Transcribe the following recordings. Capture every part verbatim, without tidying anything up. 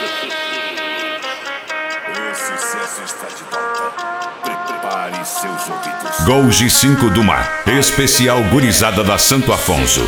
O sucesso está de volta. Prepare seus ouvidos. Gol G cinco do Mar. Especial Gurizada da Santo Afonso.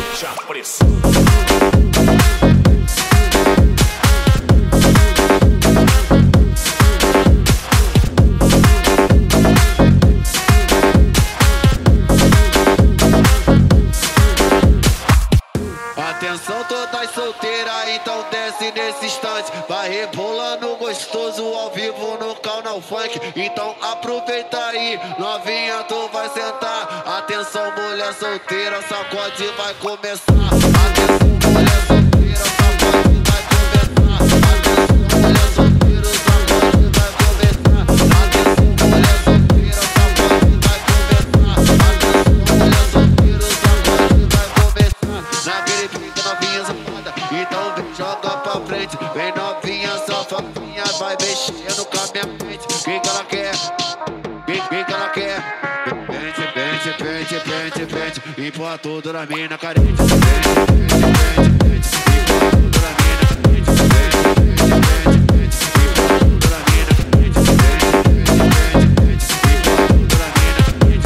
Atenção todas solteiras, então desce nesse instante. Vai rebolando gostoso ao vivo no canal funk. Então aproveita aí, novinha, tu vai sentar. Atenção mulher solteira, sacode vai começar. Atenção mulher solteira, sacode vai começar. Atenção mulher solteira, sacode vai começar. Atenção mulher solteira, sacode vai começar. Atenção mulher solteira, sacode vai começar. Naquele pique novinha safada, então vem joga pra frente. Vem novinha safadinha, vai mexendo com a minha mente. Quem que ela quer? Quem, quem que ela quer? Pente, pente, pente, pente, pente. Empurra tudo na mina carente. Pente, pente, pente, pente. Empurra tudo na mina carente. Pente, pente, pente, pente. Empurra tudo na mina carente. Pente, pente, pente, pente. Empurra tudo na mina carente.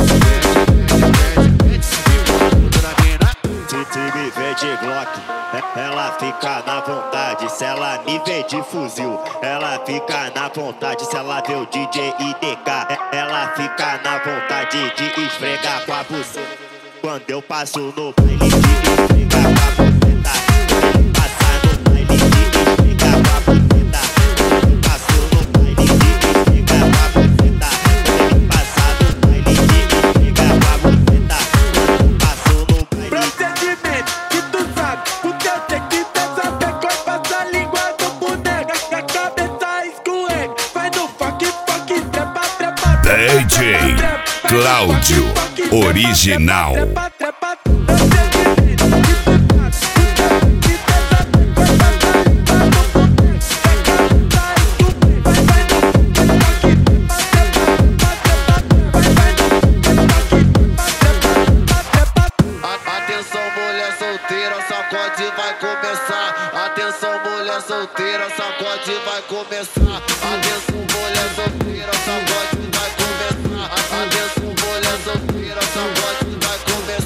Pente, pente, pente, pente. Empurra tudo na mina. Se me vê de Glock, ela fica na vontade. Se ela me vê de fuzil, ela fica na vontade. Se ela vê o D J I D K, ela fica na vontade de esfregar com a buceta. Quando eu passo no baile de esfregar com a buceta, passar no baile de esfregar com a buceta. Passo no baile de esfregar com a buceta. Passar no baile de esfregar com a buceta. Passo no baile. Procedimento que tu sabe, o teu tem que saber qual passa a língua do boneco. A cabeça escorrega, vai no funk, funk, trepa, trepa. D J Cláudio Original. Trepa, trepa, procedimento que tu sabe, o teu tem que saber qual passa a língua do boneco. A cabeça escorrega, vai, vai no funk, trepa, trepa, trepa. Vai, vai no funk, funk, trepa, trepa, trepa, trepa. Atenção mulher solteira, sacode vai começar. Atenção mulher solteira, sacode vai começar. Atenção mulher solteira, sacode vai começar. Atenção mulher solteira, sacode vai começar.